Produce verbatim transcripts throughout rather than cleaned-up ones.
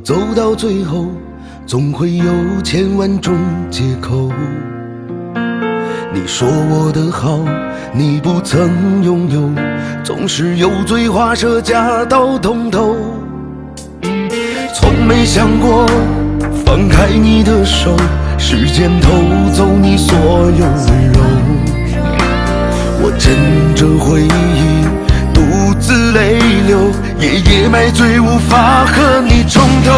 走到最后，总会有千万种借口。你说我的好，你不曾拥有，总是油嘴滑舌加到通透。从没想过放开你的手，时间偷走你所有温柔。我枕着回忆独自泪流，夜夜买醉无法和你重头。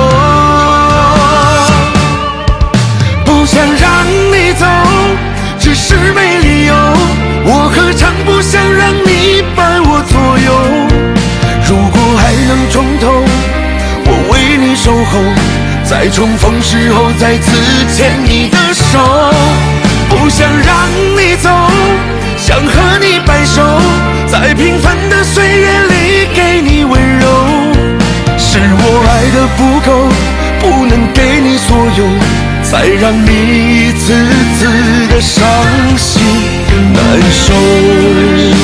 不想让你走，只是没理由，我何尝不想让你伴我左右。如果还能重头，我为你守候，在重逢时候再次牵你的手。不想让你走，想和你白首，在平凡的岁月里给你温柔。是我爱的不够，不能给你所有，才让你一次次的伤心难受。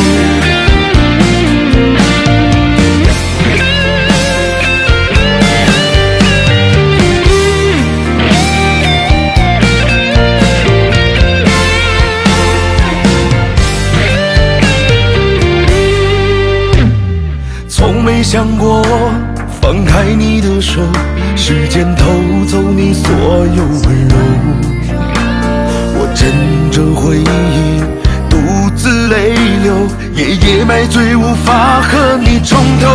从没想过放开你的手，时间偷走你所有温柔。我枕着回忆独自泪流，夜夜买醉无法和你重头。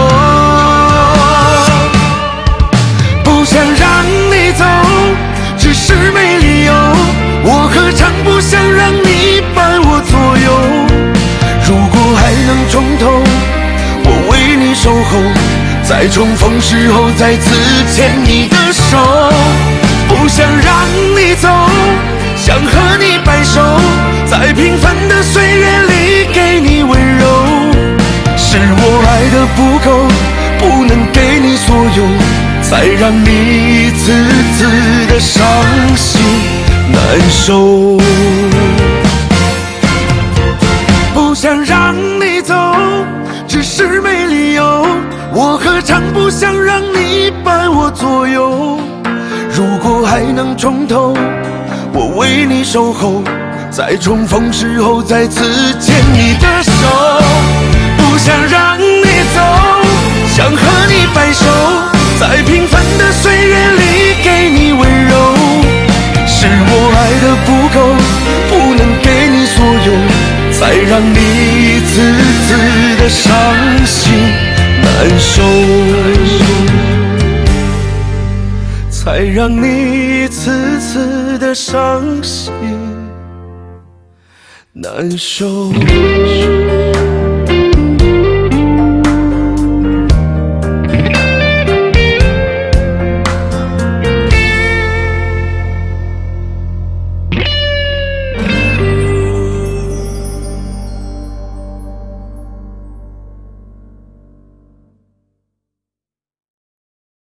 不想让你走，只是没理由，我何尝不想让你伴我左右。如果还能重头，我为你守候，在重逢时候再次牵你的手。不想让你走，想和你白首，在平凡的岁月里给你温柔。是我爱的不够，不能给你所有，才让你一次次的伤心难受。不想让你走，只是没理由，我何尝不想让你伴我左右。如果还能重头，我为你守候，在重逢时候再次牵你的手。不想让你走，想和你白首，在平凡的岁月里给你温柔。是我爱的不够，不能给你所有，才让你一次次的伤心难受，才让你一次次的伤心难受。